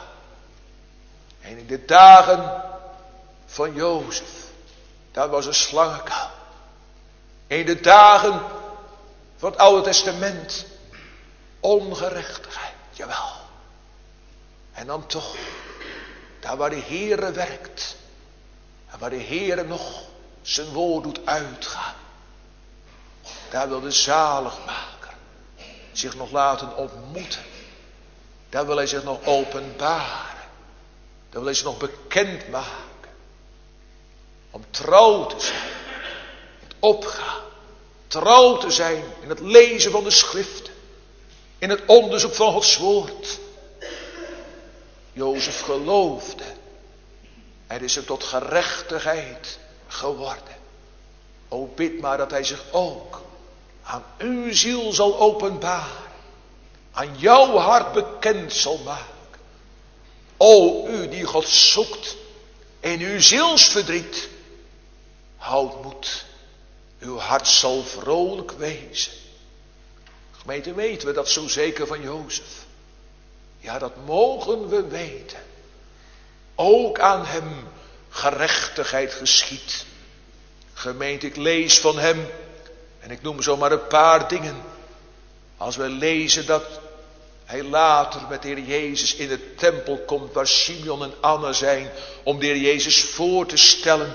Speaker 2: En in de dagen van Jozef, daar was een slangenkuil. In de dagen van het Oude Testament, ongerechtigheid, jawel. En dan toch, daar waar de Heere werkt, en waar de Heere nog zijn woord doet uitgaan, daar wil de zaligmaker zich nog laten ontmoeten. Daar wil hij zich nog openbaren. Daar wil hij zich nog bekend maken. Om trouw te zijn. In het opgaan. Trouw te zijn in het lezen van de schriften. In het onderzoek van Gods woord. Jozef geloofde. Er is hem tot gerechtigheid geworden. O bid maar dat hij zich ook aan uw ziel zal openbaren. Aan jouw hart bekend zal maken. O u die God zoekt in uw zielsverdriet. Houd moed. Uw hart zal vrolijk wezen. Gemeente, weten we dat zo zeker van Jozef? Ja, dat mogen we weten. Ook aan hem gerechtigheid geschiedt. Gemeente, ik lees van hem. En ik noem zomaar een paar dingen. Als wij lezen dat hij later met de Heer Jezus in de tempel komt. Waar Simeon en Anna zijn. Om de Heer Jezus voor te stellen.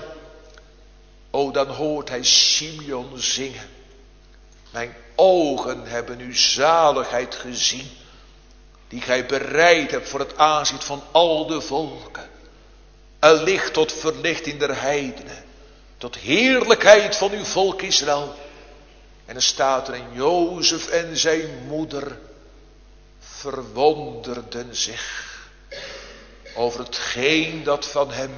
Speaker 2: O, dan hoort hij Simeon zingen. Mijn ogen hebben uw zaligheid gezien. Die gij bereid hebt voor het aanzicht van al de volken. Een licht tot verlichting der heidenen. Tot heerlijkheid van uw volk Israël. En er staat er in Jozef en zijn moeder verwonderden zich over hetgeen dat van hem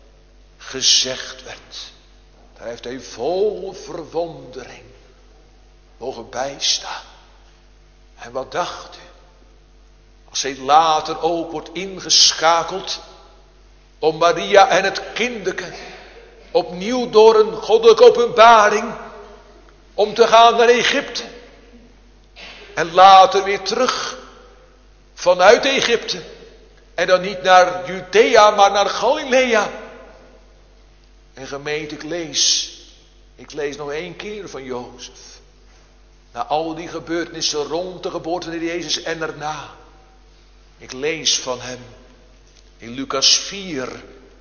Speaker 2: gezegd werd. Daar heeft hij vol verwondering mogen bijstaan. En wat dacht u? Als hij later ook wordt ingeschakeld om Maria en het kinderke opnieuw door een goddelijke openbaring om te gaan naar Egypte. En later weer terug vanuit Egypte. En dan niet naar Judea, maar naar Galilea. En gemeente, ik lees nog 1 keer van Jozef. Na al die gebeurtenissen rond de geboorte van Jezus en erna. Ik lees van hem in Lucas 4.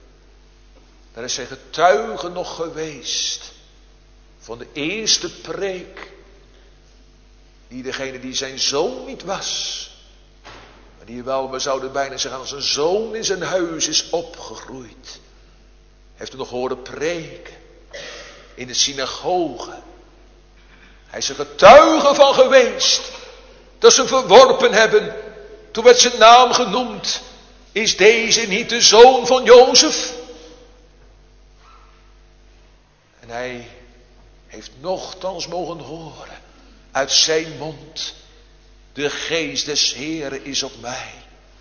Speaker 2: Daar is zijn getuige nog geweest. Van de eerste preek. Die degene die zijn zoon niet was. Maar die wel, we zouden bijna zeggen, als een zoon in zijn huis is opgegroeid. Heeft hem nog horen preken. In de synagoge. Hij is er getuige van geweest. Dat ze hem verworpen hebben. Toen werd zijn naam genoemd. Is deze niet de zoon van Jozef? En hij heeft nochtans mogen horen uit zijn mond: de geest des Heeren is op mij.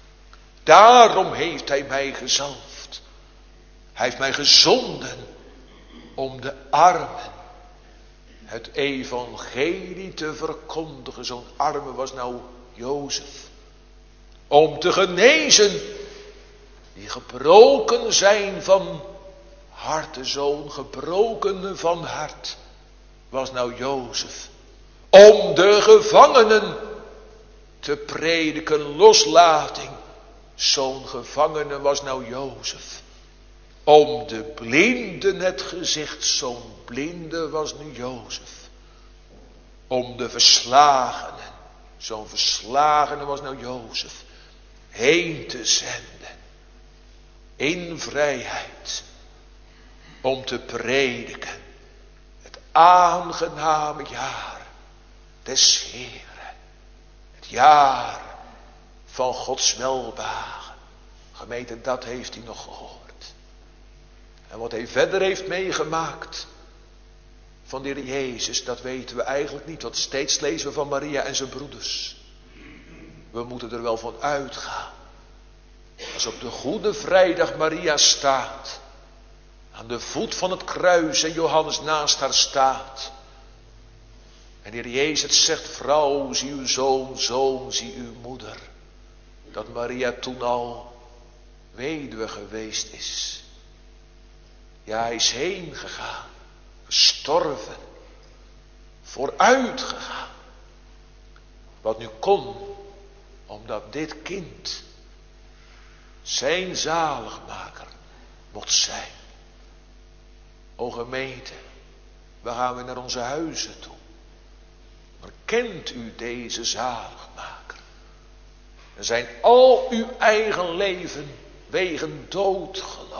Speaker 2: Daarom heeft hij mij gezalfd. Hij heeft mij gezonden om de armen het evangelie te verkondigen. Zo'n arme was nou Jozef. Om te genezen die gebroken zijn van hart. De zoon gebrokene van hart was nou Jozef. Om de gevangenen te prediken loslating. Zo'n gevangene was nou Jozef. Om de blinden het gezicht, zo'n blinde was nu Jozef. Om de verslagenen, zo'n verslagene was nou Jozef. Heen te zenden. In vrijheid. Om te prediken. Het aangename jaar des Heeren. Het jaar van Gods welbehagen. Gemeente, dat heeft hij nog gehoord. En wat hij verder heeft meegemaakt van de Heer Jezus, dat weten we eigenlijk niet. Want steeds lezen we van Maria en zijn broeders. We moeten er wel van uitgaan. Als op de Goede Vrijdag Maria staat, aan de voet van het kruis en Johannes naast haar staat. En de Heer Jezus zegt: vrouw, zie uw zoon, zoon, zie uw moeder. Dat Maria toen al weduwe geweest is. Ja, hij is heen gegaan, gestorven, vooruit gegaan. Wat nu kon, omdat dit kind zijn zaligmaker mocht zijn. O gemeente, we gaan weer naar onze huizen toe. Maar kent u deze zaligmaker? En zijn al uw eigen leven wegen dood gelopen.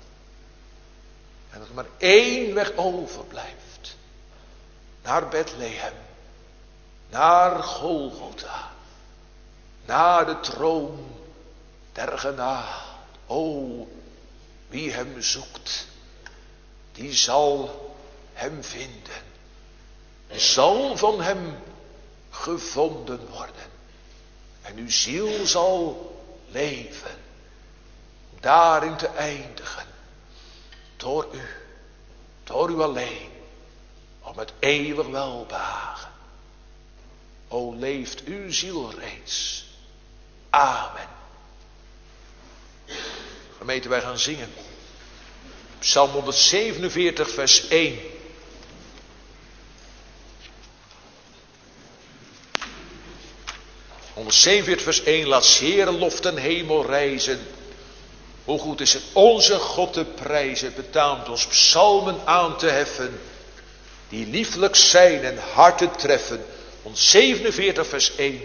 Speaker 2: En dat er maar één weg overblijft. Naar Bethlehem. Naar Golgotha. Naar de troon der genade. O, wie hem zoekt, die zal hem vinden. Zal van hem gevonden worden. En uw ziel zal leven. Daarin te eindigen. Door u alleen, om het eeuwig welbehagen. O, leeft uw ziel reeds. Amen. Gemeente, wij gaan zingen. Psalm 147 vers 1. Vers 1, laat 's Heeren lof ten hemel rijzen. Hoe goed is het onze God te prijzen. Het betaamt ons psalmen aan te heffen, die lieflijk zijn en harten treffen. 147 vers 1.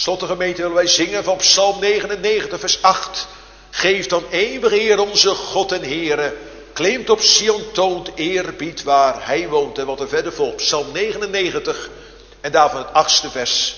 Speaker 2: Slotte gemeente willen wij zingen van Psalm 99 vers 8. Geef dan eeuwig Heer onze God en Heere. Klimt op Sion, toont eerbied waar hij woont. En wat er verder volgt, Psalm 99 en daarvan het 8e vers.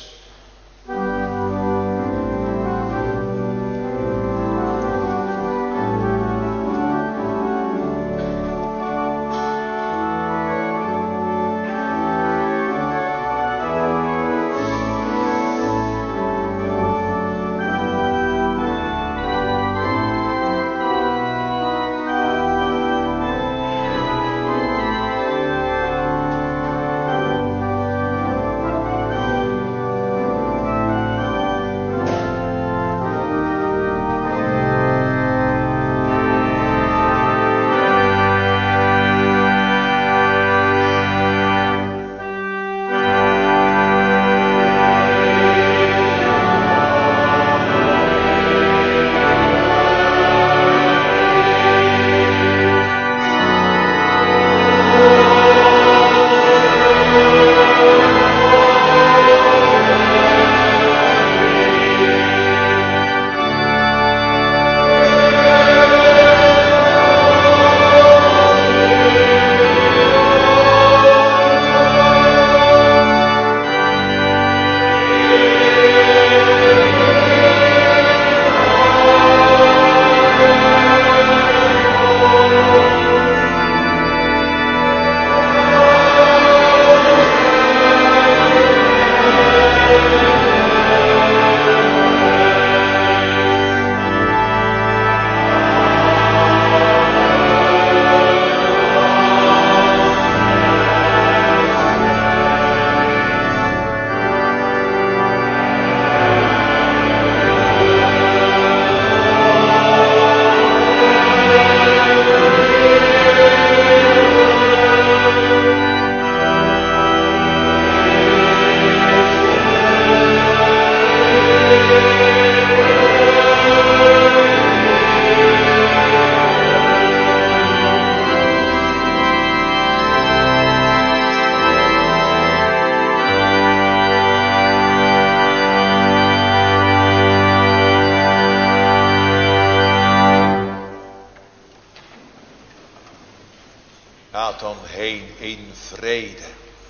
Speaker 2: Gaat dan heen in vrede.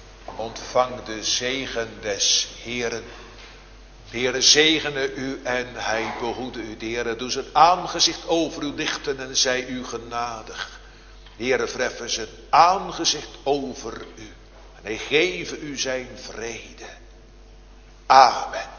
Speaker 2: Ontvang de zegen des Heeren. De Heere zegene u en hij behoede u. De Heere doe zijn aangezicht over u lichten en zij u genadig. De Heere verheffen zijn aangezicht over u. En hij geven u zijn vrede. Amen.